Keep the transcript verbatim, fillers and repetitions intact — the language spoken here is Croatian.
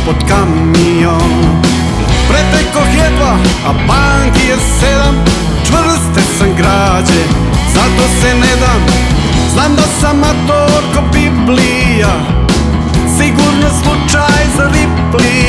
pod kamion. Pretekoh jedva, a banki je sedam, čvrste sam građe, zato se ne dam. Znam da sam mator ko Biblija, sigurno slučaj za Ripley.